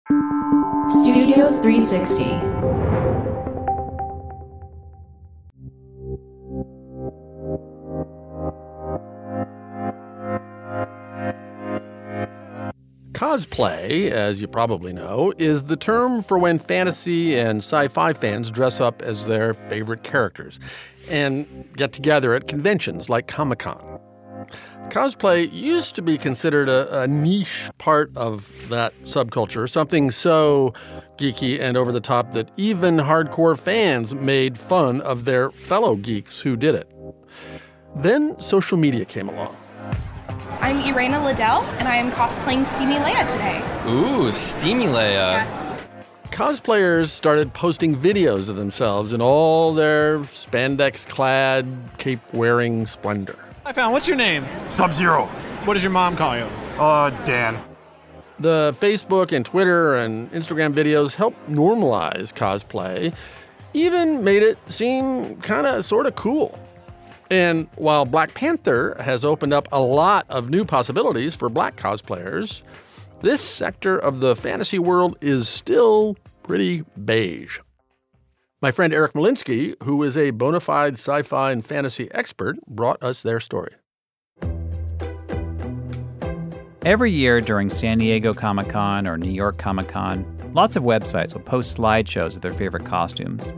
Studio 360. Cosplay, as you probably know, is the term for when fantasy and sci-fi fans dress up as their favorite characters and get together at conventions like Comic-Con. Cosplay used to be considered a niche part of that subculture, something so geeky and over the top that even hardcore fans made fun of their fellow geeks who did it. Then social media came along. I'm Irena Liddell, and I am cosplaying Steamy Leia today. Ooh, Steamy Leia. Yes. Cosplayers started posting videos of themselves in all their spandex-clad, cape-wearing splendor. Hi, Fallon. What's your name? Sub-Zero. What does your mom call you? Dan. The Facebook and Twitter and Instagram videos helped normalize cosplay, even made it seem kind of sort of cool. And while Black Panther has opened up a lot of new possibilities for black cosplayers, this sector of the fantasy world is still pretty beige. My friend Eric Molinsky, who is a bona fide sci-fi and fantasy expert, brought us their story. Every year during San Diego Comic-Con or New York Comic-Con, lots of websites will post slideshows of their favorite costumes.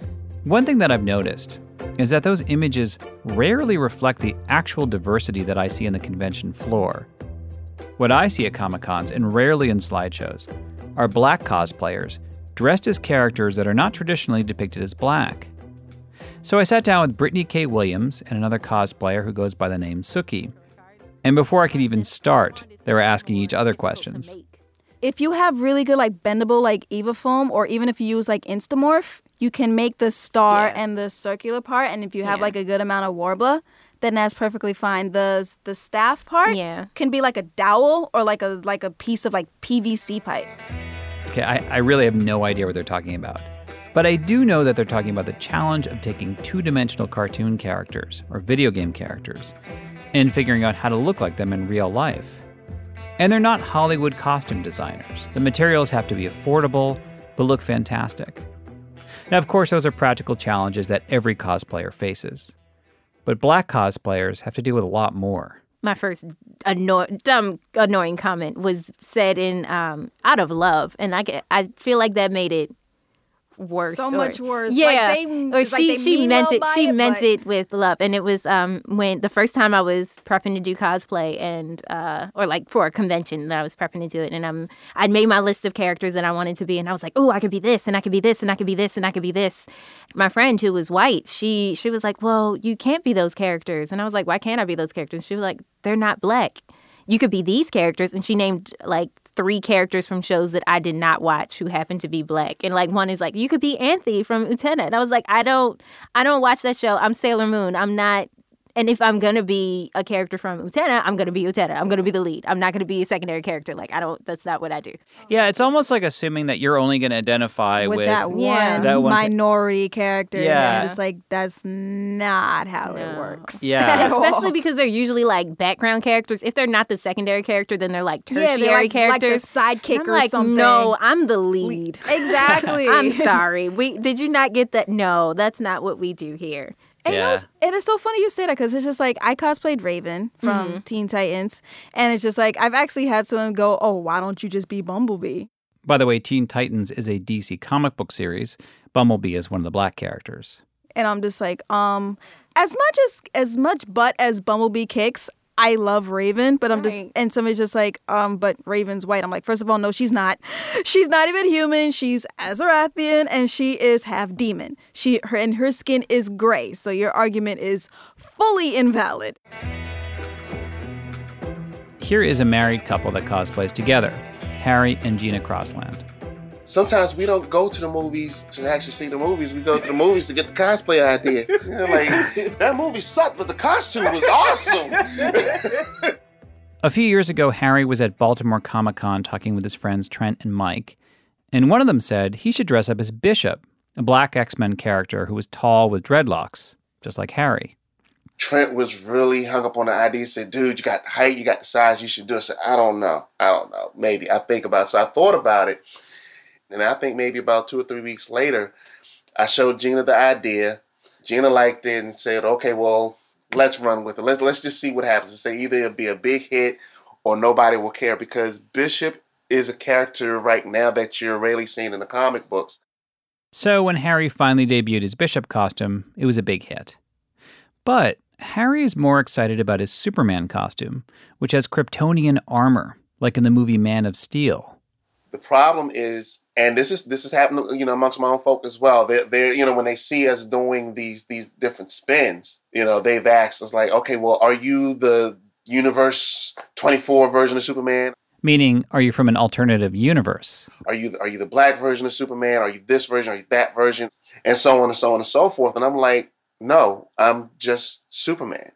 One thing that I've noticed is that those images rarely reflect the actual diversity that I see in the convention floor. What I see at Comic-Cons, and rarely in slideshows, are black cosplayers dressed as characters that are not traditionally depicted as black. So I sat down with Brittany K. Williams and another cosplayer who goes by the name Suki. And before I could even start, they were asking each other questions. If you have really good bendable Eva foam, or even if you use Instamorph, you can make the star and the circular part. And if you have a good amount of Warbler, then that's perfectly fine. The staff part can be like a dowel or like a piece of PVC pipe. Okay, I really have no idea what they're talking about. But I do know that they're talking about the challenge of taking two-dimensional cartoon characters or video game characters and figuring out how to look like them in real life. And they're not Hollywood costume designers. The materials have to be affordable, but look fantastic. Now, of course, those are practical challenges that every cosplayer faces. But black cosplayers have to deal with a lot more. My first dumb, annoying comment was said in out of love, and I feel like that made it worse. So much worse. Yeah, she meant it. She meant it with love, and it was when the first time I was prepping to do cosplay, and for a convention that I was prepping to do it, and I'd made my list of characters that I wanted to be, and I was like, oh, I could be this, and I could be this, and I could be this, and I could be this. My friend who was white, she was like, well, you can't be those characters, and I was like, why can't I be those characters? She was like, they're not black. You could be these characters, and she named 3 characters from shows that I did not watch who happened to be black. And one is you could be Anthe from Utena. And I was like, I don't watch that show. I'm Sailor Moon. I'm not. And if I'm going to be a character from Utena, I'm going to be Utena. I'm going to be the lead. I'm not going to be a secondary character. That's not what I do. Yeah, it's almost like assuming that you're only going to identify with that one minority character. Yeah. And I'm just that's not how it works. Yeah. Especially because they're usually background characters. If they're not the secondary character, then they're tertiary characters. Like the sidekick or something. No, I'm the lead. Exactly. I'm sorry. Did you not get that? No, that's not what we do here. And, and it's so funny you say that, because it's just I cosplayed Raven from Teen Titans, and it's just I've actually had someone go, oh, why don't you just be Bumblebee? By the way, Teen Titans is a DC comic book series. Bumblebee is one of the black characters. And I'm just as much butt as Bumblebee kicks, I love Raven, but I'm just, and somebody's just but Raven's white. I'm like, first of all, no, she's not. She's not even human. She's Azarathian, and she is half demon. Her skin is gray, so your argument is fully invalid. Here is a married couple that cosplays together, Harry and Gina Crossland. Sometimes we don't go to the movies to actually see the movies. We go to the movies to get the cosplay ideas. That movie sucked, but the costume was awesome. A few years ago, Harry was at Baltimore Comic-Con talking with his friends Trent and Mike, and one of them said he should dress up as Bishop, a black X-Men character who was tall with dreadlocks, just like Harry. Trent was really hung up on the idea. He said, dude, you got the height, you got the size, you should do it. I said, I don't know. Maybe. I think about it. So I thought about it. And I think maybe about 2 or 3 weeks later, I showed Gina the idea. Gina liked it and said, okay, well, let's run with it. Let's just see what happens. And say either it'll be a big hit or nobody will care, because Bishop is a character right now that you're rarely seeing in the comic books. So when Harry finally debuted his Bishop costume, it was a big hit. But Harry is more excited about his Superman costume, which has Kryptonian armor, like in the movie Man of Steel. The problem is, and this is happening, amongst my own folk as well. They're when they see us doing these different spins, they've asked us like, okay, well, are you the Universe 24 version of Superman? Meaning, are you from an alternative universe? Are you the black version of Superman? Are you this version? Are you that version? And so on and so on and so forth. And I'm like, no, I'm just Superman.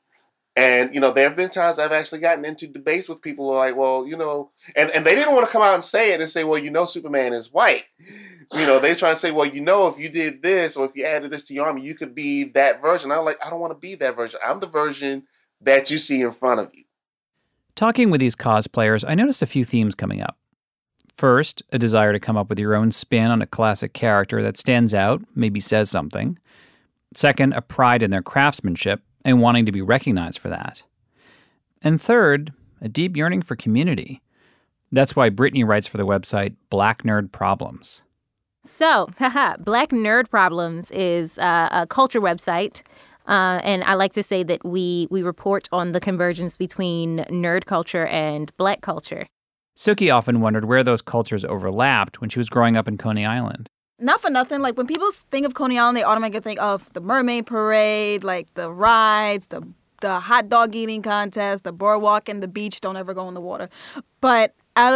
And, there have been times I've actually gotten into debates with people who are like, well, and they didn't want to come out and say it and say, well, Superman is white. They try to say, well, if you did this or if you added this to your army, you could be that version. I'm like, I don't want to be that version. I'm the version that you see in front of you. Talking with these cosplayers, I noticed a few themes coming up. First, a desire to come up with your own spin on a classic character that stands out, maybe says something. Second, a pride in their craftsmanship and wanting to be recognized for that. And third, a deep yearning for community. That's why Brittany writes for the website Black Nerd Problems. So, Black Nerd Problems is a culture website. And I like to say that we report on the convergence between nerd culture and Black culture. Suki often wondered where those cultures overlapped when she was growing up in Coney Island. Not for nothing, like when people think of Coney Island, they automatically think of the Mermaid Parade, like the rides, the hot dog eating contest, the boardwalk and the beach. Don't ever go in the water. But out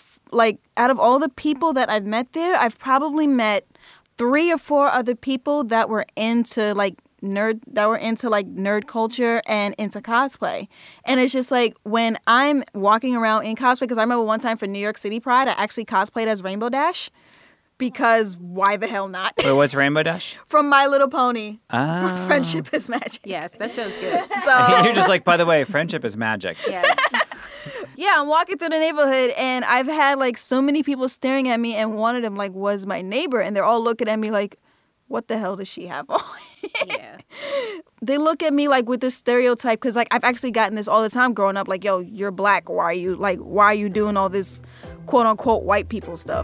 of all the people that I've met there, I've probably met 3 or 4 other people that were into nerd culture and into cosplay. And it's just like when I'm walking around in cosplay, because I remember one time for New York City Pride, I actually cosplayed as Rainbow Dash. Because why the hell not? Wait, what's Rainbow Dash? From My Little Pony. Oh. Friendship is Magic. Yes, that show's good. So you're just like, by the way, friendship is magic. Yes. Yeah, I'm walking through the neighborhood and I've had like so many people staring at me, and one of them like was my neighbor, and they're all looking at me like, what the hell does she have on? Yeah. They look at me like with this stereotype, because like I've actually gotten this all the time growing up, like, yo, you're black. Why are you doing all this quote unquote white people stuff?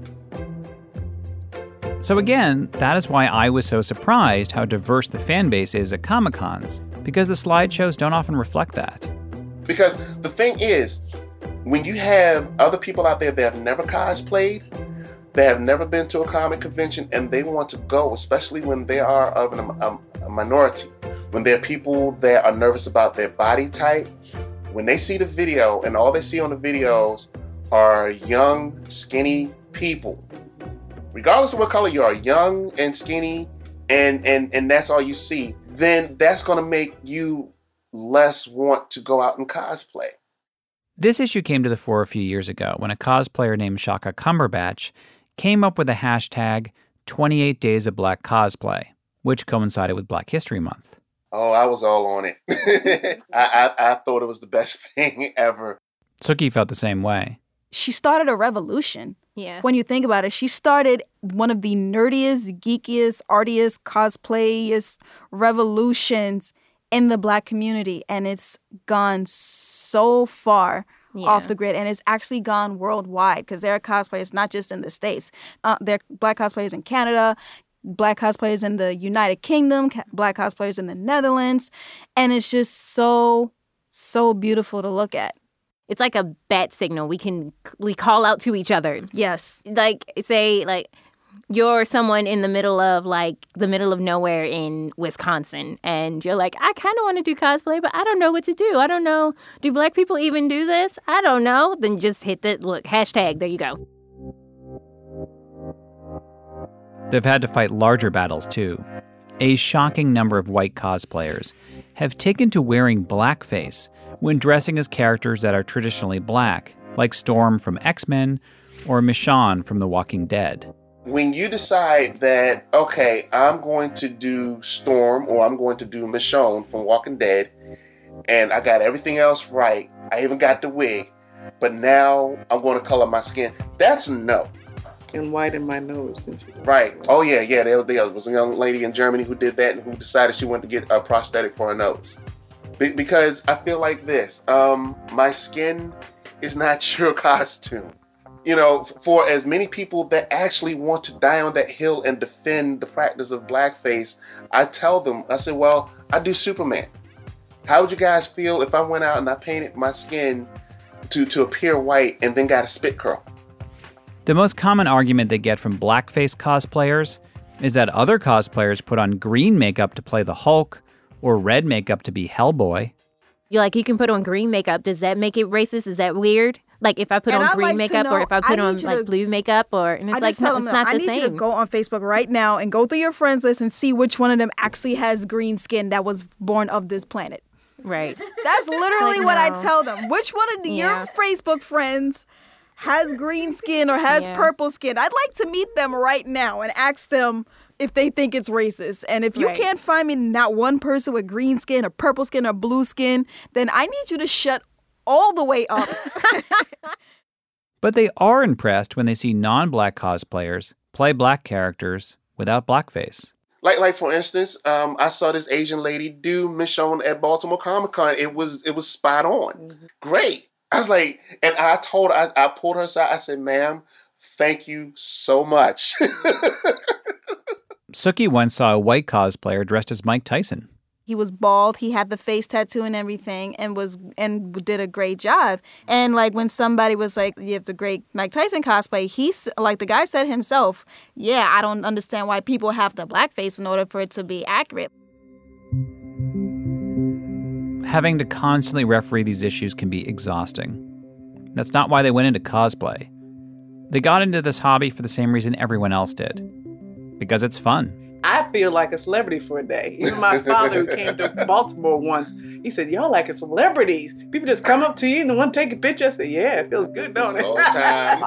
So again, that is why I was so surprised how diverse the fan base is at Comic-Cons, because the slideshows don't often reflect that. Because the thing is, when you have other people out there that have never cosplayed, they have never been to a comic convention, and they want to go, especially when they are of a minority, when they're people that are nervous about their body type, when they see the video and all they see on the videos are young, skinny people, regardless of what color you are, young and skinny, and that's all you see, then that's going to make you less want to go out and cosplay. This issue came to the fore a few years ago when a cosplayer named Shaka Cumberbatch came up with the hashtag 28 Days of Black Cosplay, which coincided with Black History Month. Oh, I was all on it. I thought it was the best thing ever. Suki felt the same way. She started a revolution. Yeah. When you think about it, she started one of the nerdiest, geekiest, artiest, cosplayest revolutions in the Black community. And it's gone so far off the grid. And it's actually gone worldwide, because there are cosplayers not just in the States. There are Black cosplayers in Canada, Black cosplayers in the United Kingdom, Black cosplayers in the Netherlands. And it's just so beautiful to look at. It's like a bat signal. We call out to each other. Yes. Like, say, like, you're someone in the middle of nowhere in Wisconsin, and you're like, I kind of want to do cosplay, but I don't know what to do. I don't know. Do Black people even do this? I don't know. Then just hit the hashtag. There you go. They've had to fight larger battles, too. A shocking number of white cosplayers have taken to wearing blackface when dressing as characters that are traditionally black, like Storm from X-Men or Michonne from The Walking Dead. When you decide that, okay, I'm going to do Storm or I'm going to do Michonne from Walking Dead, and I got everything else right, I even got the wig, but now I'm going to color my skin, that's a no. And whiten my nose. Right. Oh, yeah. There was a young lady in Germany who did that and who decided she wanted to get a prosthetic for her nose. Because I feel like this. My skin is not your costume. You know, for as many people that actually want to die on that hill and defend the practice of blackface, I tell them, I said, well, I do Superman. How would you guys feel if I went out and I painted my skin to appear white and then got a spit curl? The most common argument they get from blackface cosplayers is that other cosplayers put on green makeup to play the Hulk or red makeup to be Hellboy. You can put on green makeup. Does that make it racist? Is that weird? Like if I put on green makeup or if I put on blue makeup and it's like, no, it's not the same. I need you to go on Facebook right now and go through your friends list and see which one of them actually has green skin that was born of this planet. Right. That's literally what I tell them. Which one of your Facebook friends has green skin or has purple skin? I'd like to meet them right now and ask them if they think it's racist. And if you can't find me not one person with green skin or purple skin or blue skin, then I need you to shut all the way up. But they are impressed when they see non-black cosplayers play black characters without blackface. Like for instance, I saw this Asian lady do Michonne at Baltimore Comic-Con. It was spot on. Mm-hmm. Great. I was like, and I told her, I pulled her aside. I said, ma'am, thank you so much. Suki once saw a white cosplayer dressed as Mike Tyson. He was bald. He had the face tattoo and everything, and did a great job. And when somebody was like, "You have the great Mike Tyson cosplay," the guy said himself, "Yeah, I don't understand why people have the blackface in order for it to be accurate." Having to constantly referee these issues can be exhausting. That's not why they went into cosplay. They got into this hobby for the same reason everyone else did. Because it's fun. I feel like a celebrity for a day. Even my father, who came to Baltimore once, he said, y'all like celebrities. People just come up to you and want to take a picture. I said, yeah, it feels good, don't it? All the time.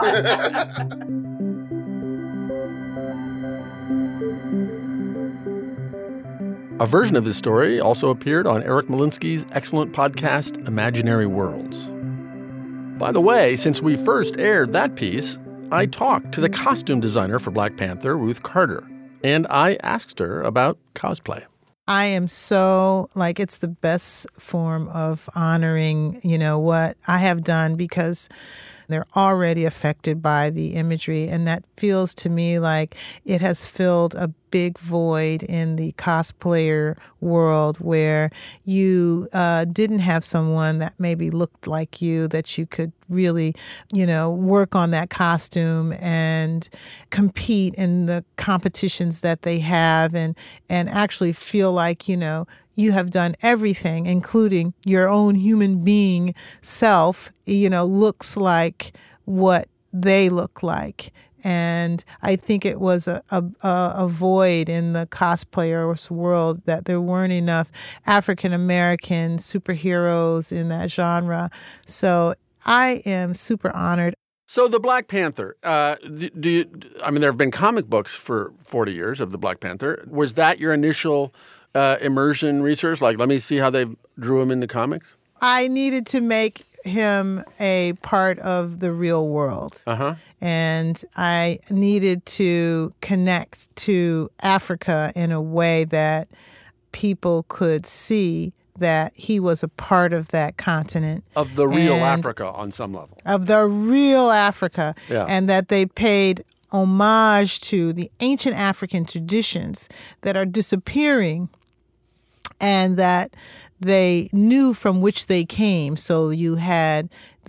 A version of this story also appeared on Eric Molinsky's excellent podcast, Imaginary Worlds. By the way, since we first aired that piece, I talked to the costume designer for Black Panther, Ruth Carter, and I asked her about cosplay. I am so, it's the best form of honoring, what I have done, because they're already affected by the imagery. And that feels to me like it has filled a big void in the cosplayer world where you didn't have someone that maybe looked like you, that you could really, work on that costume and compete in the competitions that they have and actually feel like, you have done everything, including your own human being self, looks like what they look like. And I think it was a void in the cosplayers world that there weren't enough African-American superheroes in that genre. So I am super honored. So the Black Panther, there have been comic books for 40 years of the Black Panther. Was that your initial immersion research? Let me see how they drew him in the comics? I needed to make him a part of the real world. Uh-huh. And I needed to connect to Africa in a way that people could see that he was a part of that continent. Of the real Africa on some level. Of the real Africa. Yeah. And that they paid homage to the ancient African traditions that are disappearing, and that they knew from which they came. So you had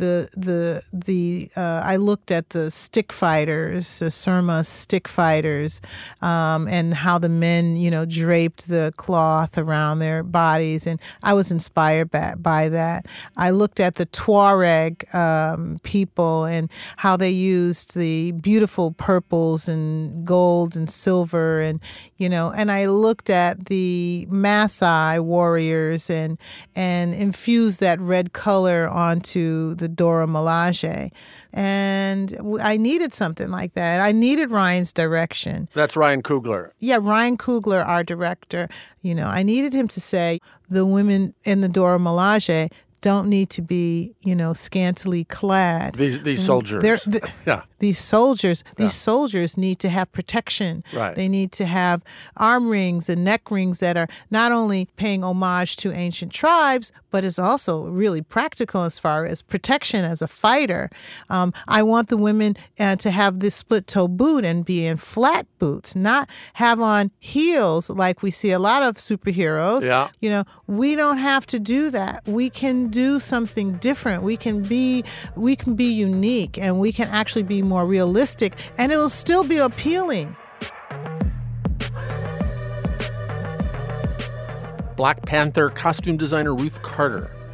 I looked at the stick fighters, the Surma stick fighters, and how the men, draped the cloth around their bodies. And I was inspired by that. I looked at the Tuareg people and how they used the beautiful purples and gold and silver. And I looked at the Maasai warriors and infused that red color onto the the Dora Milaje. And I needed something like that. I needed Ryan's direction. That's Ryan Coogler. Yeah, Ryan Coogler, our director. I needed him to say the women in the Dora Milaje don't need to be, scantily clad. These soldiers. These soldiers need to have protection. Right. They need to have arm rings and neck rings that are not only paying homage to ancient tribes, but is also really practical as far as protection as a fighter. I want the women to have this split-toe boot and be in flat boots, not have on heels like we see a lot of superheroes. Yeah. We don't have to do that. We can do something different. We can be unique, and we can actually be more realistic, and it will still be appealing. Black Panther costume designer Ruth Carter